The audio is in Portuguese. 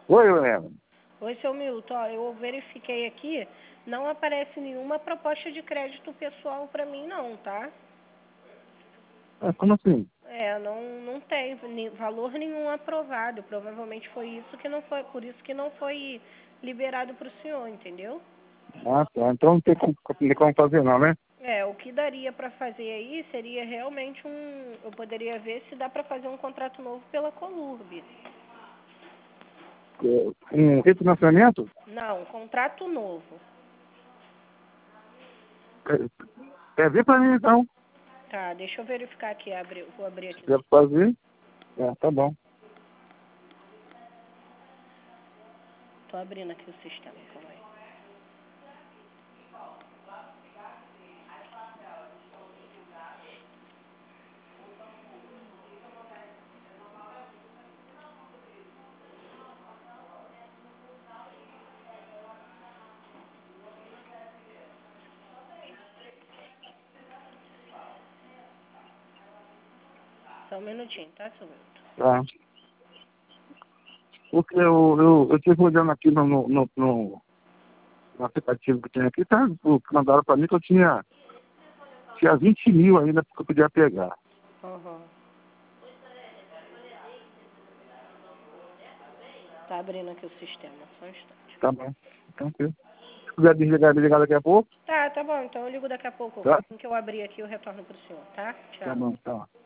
Oi, Helena. Oi, seu Milton. Ó, eu verifiquei aqui, não aparece nenhuma proposta de crédito pessoal para mim não, tá? Como assim? Não tem valor nenhum aprovado. Provavelmente foi isso que não foi, por isso que não foi liberado para o senhor, entendeu? Ah, tá. Então não tem como fazer não, né? O que daria para fazer aí seria realmente eu poderia ver se dá para fazer um contrato novo pela Colurb. Um refinanciamento? Não, contrato novo. Quer ver pra mim, então? Tá, deixa eu verificar aqui, vou abrir aqui. Quer fazer? Tá bom. Tô abrindo aqui o sistema, calma aí. Só um minutinho, tá, seu Milton? Tá. Porque eu estive olhando aqui no aplicativo que tem aqui, tá? Mandaram pra mim que eu tinha 20 mil ainda que eu podia pegar. Uhum. Tá abrindo aqui o sistema, só um instante. Tá bom. Tranquilo. Se quiser desligar daqui a pouco. Tá bom, então eu ligo daqui a pouco. Tá? Assim que eu abrir aqui, eu retorno pro senhor, tá? Tchau. Tá bom, tá.